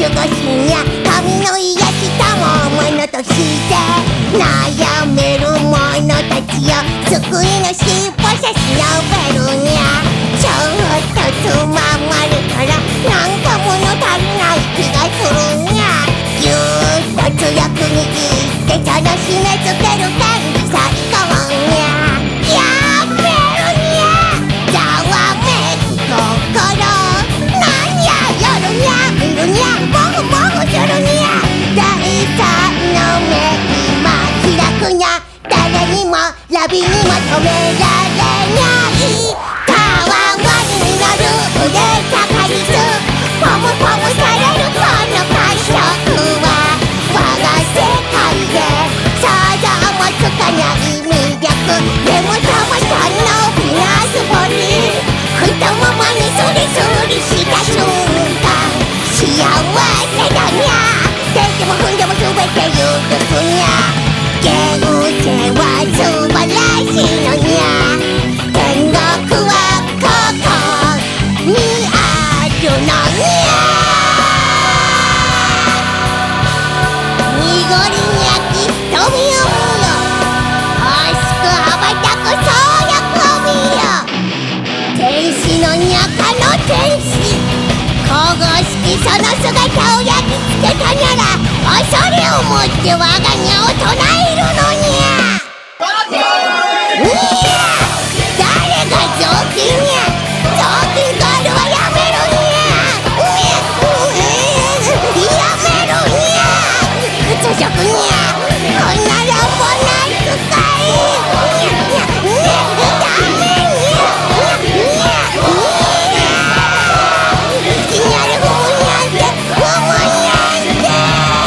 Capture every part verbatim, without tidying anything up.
過ごしにゃ神の癒したもものとして悩める者たちよ救いの尻尾さしのべるにゃちょっとつままれたらなんか物足りない気がするにゃぎゅーっと強く握ってその締め付ける権利最高にゃやめるにゃざわめく心なんや夜にゃ見るにゃもぐもぐするにゃ第三の目今開くにゃ誰にもラビにも止められないたわわに実る腕高いずポムポムされるこの感触は我が世界で想像もつかない魅力でもたまたのフィナスボリ太ももにスリスリした瞬間幸せだにゃ手でも踏んでも全て許すにゃ現世は素晴らしいのにゃ天国はここにあるのにゃ濁りにゃき瞳を見よ欲しく羽ばたく総力を見よ天使のにゃかの天使神々しきその姿を焼き付けたなら恐れをもって我がにゃを唱えるのにゃにゃ誰が雑巾にゃ雑巾ガールはやめろにゃやめろにゃ屈辱にゃこんな乱暴な扱いにゃにゃにゃダメにゃにゃにゃいきなりふむにゃんてふむにゃんて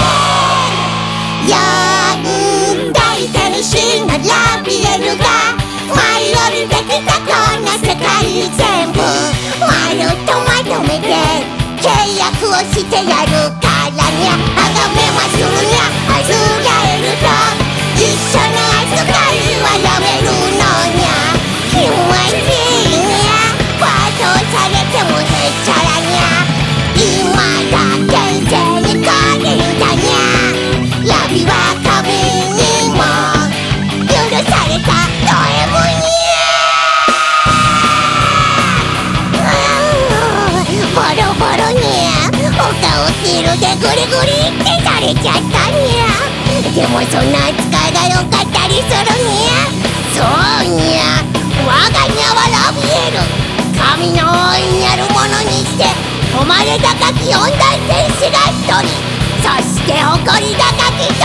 四大天使のラビエルが舞い降りてきたこの世界全部まるっとまとめて契約をしてやるからにゃあがめまするにゃあずらえると一緒の扱いはやめるのにゃ気持ちいいにゃパートされてもへっちゃらにゃ今だ天性に限ったにゃラビは神にも許されたド M にゃボロボロにゃお顔ヒールでグリグリってされちゃったにゃでもそんな扱いがよかったりするにゃそうにゃ我がにゃはラビエル神の大いなるものにして誉れ高き四大天使が一人そして誇り高き